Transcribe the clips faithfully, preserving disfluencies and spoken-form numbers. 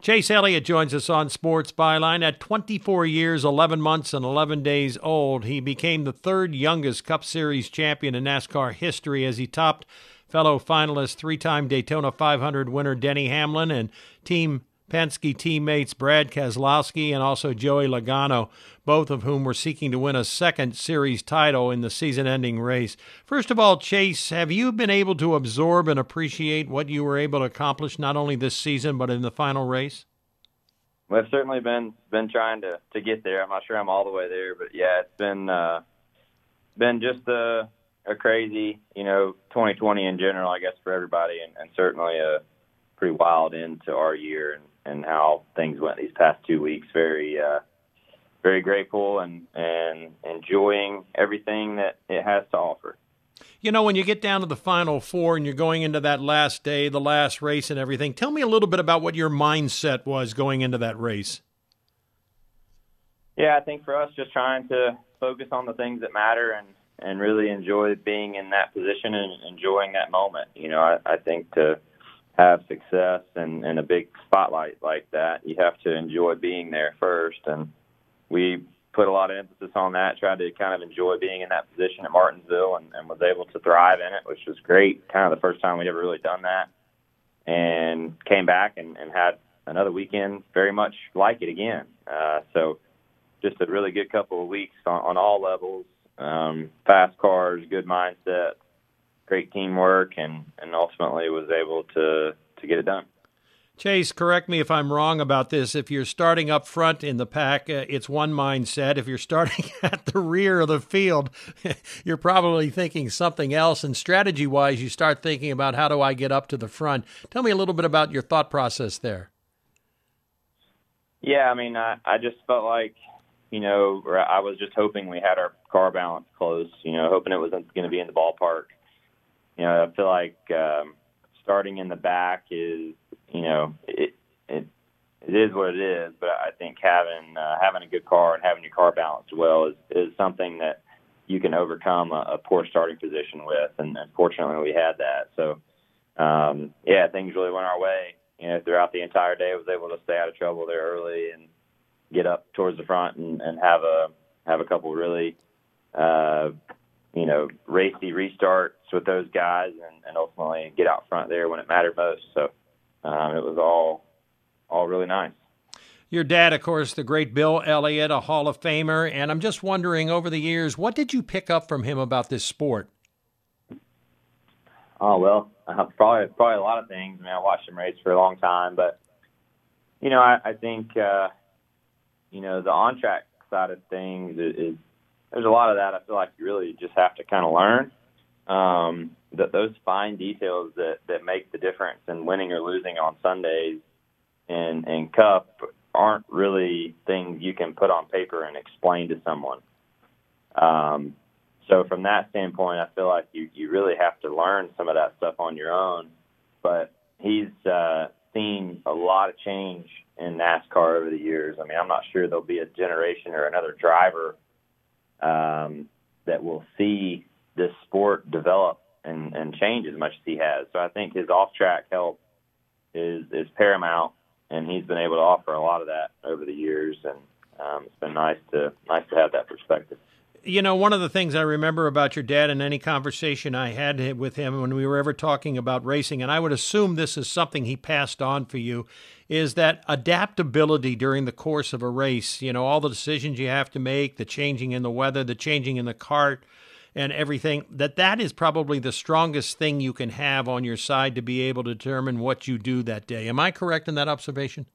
Chase Elliott joins us on Sports Byline. At twenty-four years, eleven months, and eleven days old, he became the third youngest Cup Series champion in NASCAR history as he topped fellow finalist, three-time Daytona five hundred winner Denny Hamlin and Team Penske teammates Brad Keselowski and also Joey Logano, both of whom were seeking to win a second series title in the season-ending race. First of all, Chase, have you been able to absorb and appreciate what you were able to accomplish not only this season but in the final race? Well, I've certainly been been trying to, to get there. I'm not sure I'm all the way there, but yeah, it's been uh, been just a, a crazy, you know, twenty twenty in general, I guess, for everybody, and, and certainly a pretty wild end to our year and, and how things went these past two weeks. Very, uh, very grateful and, and enjoying everything that it has to offer. You know, when you get down to the Final Four and you're going into that last day, the last race and everything, tell me a little bit about what your mindset was going into that race. Yeah, I think for us, just trying to focus on the things that matter and, and really enjoy being in that position and enjoying that moment. You know, I, I think to have success and, and a big spotlight like that, you have to enjoy being there first. And we put a lot of emphasis on that, tried to kind of enjoy being in that position at Martinsville and, and was able to thrive in it, which was great. Kind of the first time we'd ever really done that. And came back and, and had another weekend very much like it again. Uh, so just a really good couple of weeks on, on all levels, um, fast cars, good mindset, great teamwork, and, and ultimately was able to, to get it done. Chase, correct me if I'm wrong about this. If you're starting up front in the pack, uh, it's one mindset. If you're starting at the rear of the field, you're probably thinking something else. And strategy-wise, you start thinking about how do I get up to the front. Tell me a little bit about your thought process there. Yeah, I mean, I, I just felt like, you know, I was just hoping we had our car balance close, you know, hoping it wasn't going to be in the ballpark. You know, I feel like um, starting in the back is, you know, it, it it is what it is. But I think having uh, having a good car and having your car balanced well is, is something that you can overcome a, a poor starting position with. And unfortunately, we had that. So, um, yeah, things really went our way. You know, throughout the entire day, I was able to stay out of trouble there early and get up towards the front and, and have a have a couple really, uh, you know, racy restarts with those guys and, and ultimately get out front there when it mattered most. So um, it was all all really nice. Your dad, of course, the great Bill Elliott, a Hall of Famer, and I'm just wondering, over the years, what did you pick up from him about this sport? Oh, well, uh, probably probably a lot of things. I mean, I watched him race for a long time, but, you know, I, I think, uh, you know, the on-track side of things is, is there's a lot of that I feel like you really just have to kind of learn. Um, that those fine details that, that make the difference in winning or losing on Sundays and, and Cup aren't really things you can put on paper and explain to someone. Um, so from that standpoint, I feel like you, you really have to learn some of that stuff on your own. But he's uh, seen a lot of change in NASCAR over the years. I mean, I'm not sure there'll be a generation or another driver um, that will see this sport develop and, and change as much as he has. So I think his off-track help is, is paramount, and he's been able to offer a lot of that over the years, and um, it's been nice to nice to have that perspective. You know, one of the things I remember about your dad in any conversation I had with him when we were ever talking about racing, and I would assume this is something he passed on for you, is that adaptability during the course of a race. You know, all the decisions you have to make, the changing in the weather, the changing in the cart, and everything, that that is probably the strongest thing you can have on your side to be able to determine what you do that day. Am I correct in that observation?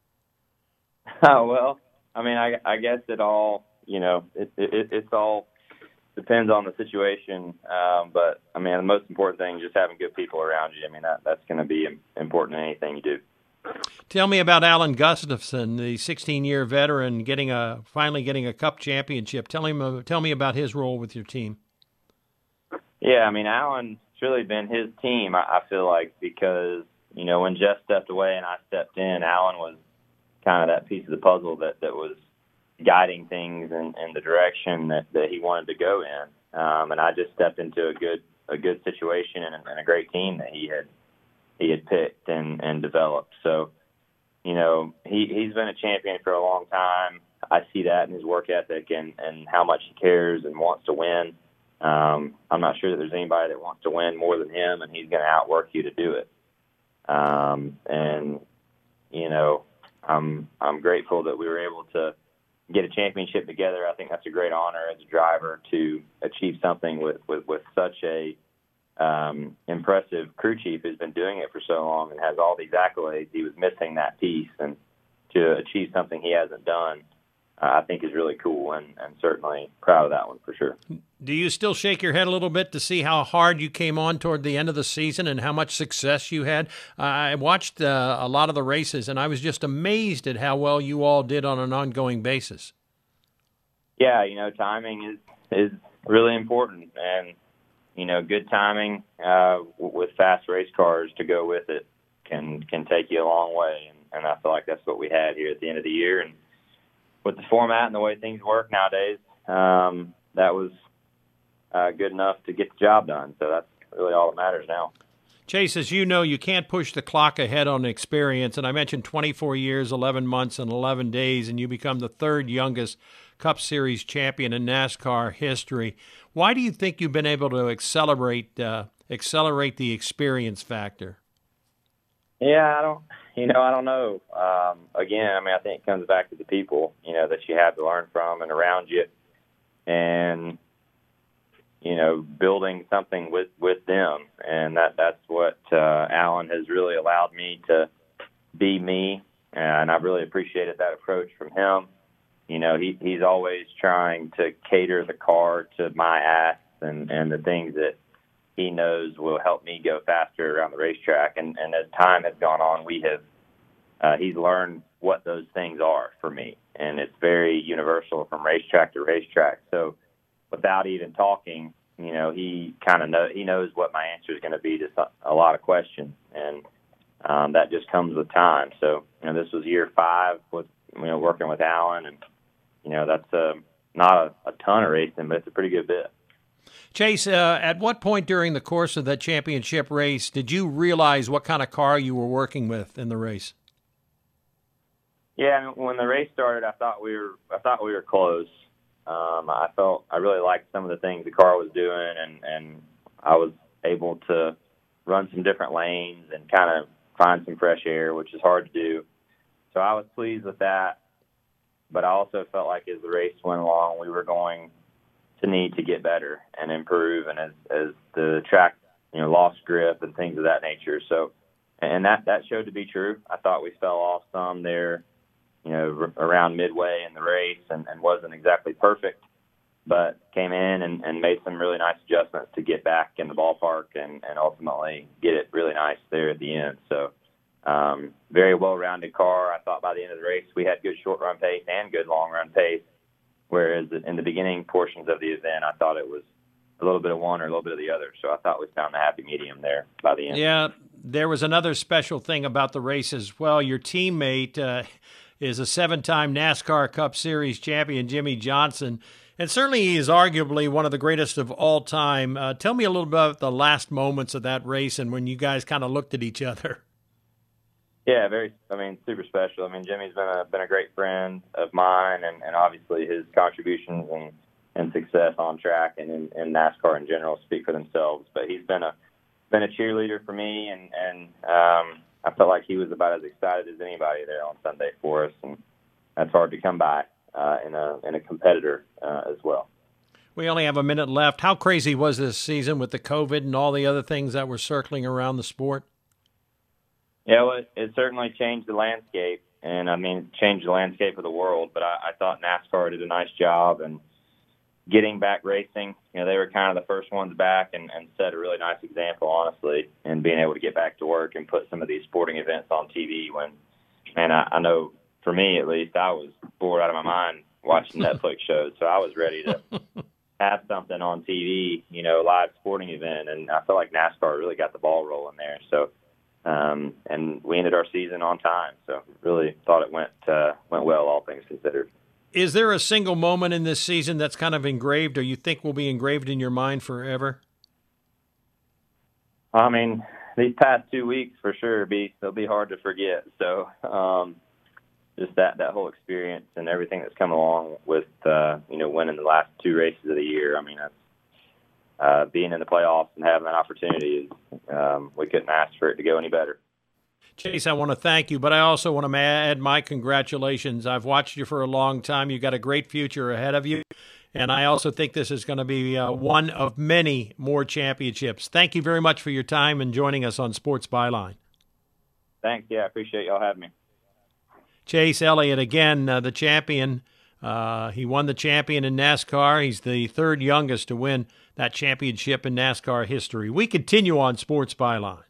Oh, well, I mean, I, I guess it all, you know, it, it, it's all depends on the situation. Um, but, I mean, the most important thing is just having good people around you. I mean, that that's going to be important in anything you do. Tell me about Alan Gustafson, the sixteen-year veteran, getting a finally getting a Cup championship. Tell him, tell me about his role with your team. Yeah, I mean, Alan's really been his team, I, I feel like, because, you know, when Jeff stepped away and I stepped in, Alan was kind of that piece of the puzzle that, that was guiding things in, in the direction that, that he wanted to go in. Um, and I just stepped into a good a good situation and, and a great team that he had he had picked and, and developed. So you know, he, he's been a champion for a long time. I see that in his work ethic and, and how much he cares and wants to win. Um, I'm not sure that there's anybody that wants to win more than him, and he's going to outwork you to do it. Um, and, you know, I'm I'm grateful that we were able to get a championship together. I think that's a great honor as a driver to achieve something with, with, with such a um, impressive crew chief who's been doing it for so long and has all these accolades. He was missing that piece, and to achieve something he hasn't done, uh, I think is really cool, and, and certainly proud of that one for sure. Do you still shake your head a little bit to see how hard you came on toward the end of the season and how much success you had? I watched uh, a lot of the races, and I was just amazed at how well you all did on an ongoing basis. Yeah, you know, timing is, is really important, and, you know, good timing uh, with fast race cars to go with it can can take you a long way, and, and I feel like that's what we had here at the end of the year. And with the format and the way things work nowadays, um, that was uh, good enough to get the job done. So that's really all that matters now. Chase, as you know, you can't push the clock ahead on experience, and I mentioned twenty-four years, eleven months, and eleven days, and you become the third youngest Cup Series champion in NASCAR history. Why do you think you've been able to accelerate uh, accelerate the experience factor? Yeah, I don't, you know, I don't know. Um, again, I mean, I think it comes back to the people, you know, that you have to learn from and around you, and, you know, building something with, with them. And that, that's what uh, Alan has really allowed me to be me, and I've really appreciated that approach from him. You know, he, he's always trying to cater the car to my asks and, and the things that he knows will help me go faster around the racetrack. And, and as time has gone on, we have uh, he's learned what those things are for me, and it's very universal from racetrack to racetrack. So without even talking, you know, he kind of know he knows what my answer is going to be to a lot of questions, and um, that just comes with time. So, you know, this was year five with, you know, working with Alan, and, you know, that's uh, not a, a ton of racing, but it's a pretty good bit. Chase, uh, at what point during the course of that championship race did you realize what kind of car you were working with in the race? Yeah, when the race started, I thought we were I thought we were close. Um, I felt I really liked some of the things the car was doing, and, and I was able to run some different lanes and kind of find some fresh air, which is hard to do. So I was pleased with that, but I also felt like as the race went along, we were going to need to get better and improve, and as as the track, you know, lost grip and things of that nature. So, and that that showed to be true. I thought we fell off some there, you know, r- around midway in the race, and, and wasn't exactly perfect, but came in and, and made some really nice adjustments to get back in the ballpark and, and ultimately get it really nice there at the end. So, um, very well-rounded car. I thought by the end of the race we had good short-run pace and good long-run pace, whereas in the beginning portions of the event, I thought it was a little bit of one or a little bit of the other. So I thought we found the happy medium there by the end. Yeah, there was another special thing about the race as well. Your teammate uh, is a seven-time NASCAR Cup Series champion, Jimmie Johnson, and certainly he is arguably one of the greatest of all time. Uh, tell me a little bit about the last moments of that race and when you guys kind of looked at each other. Yeah, very. I mean, super special. I mean, Jimmy's been a been a great friend of mine, and, and obviously his contributions and, and success on track and in, in NASCAR in general speak for themselves. But he's been a been a cheerleader for me, and and um, I felt like he was about as excited as anybody there on Sunday for us, and that's hard to come by uh, in a in a competitor uh, as well. We only have a minute left. How crazy was this season with the COVID and all the other things that were circling around the sport? Yeah, well, it, it certainly changed the landscape, and I mean, it changed the landscape of the world. But I, I thought NASCAR did a nice job and getting back racing. You know, they were kind of the first ones back and, and set a really nice example, honestly, in being able to get back to work and put some of these sporting events on T V. When, man, I, I know for me at least, I was bored out of my mind watching Netflix shows, so I was ready to have something on T V, you know, live sporting event, and I felt like NASCAR really got the ball rolling there. So. Um, and we ended our season on time, so really thought it went uh, went well, all things considered. Is there a single moment in this season that's kind of engraved, or you think will be engraved in your mind forever? I mean, these past two weeks for sure be they'll be hard to forget. So um, just that that whole experience and everything that's come along with uh, you know winning the last two races of the year. I mean, that's uh, being in the playoffs and having that opportunity is um, we couldn't ask for it to go any better. Chase, I want to thank you, but I also want to add my congratulations. I've watched you for a long time. You've got a great future ahead of you, and I also think this is going to be uh, one of many more championships. Thank you very much for your time and joining us on Sports Byline. Thanks. Yeah, I appreciate y'all having me. Chase Elliott, again, uh, the champion. Uh, he won the champion in NASCAR. He's the third youngest to win that championship in NASCAR history. We continue on Sports Byline.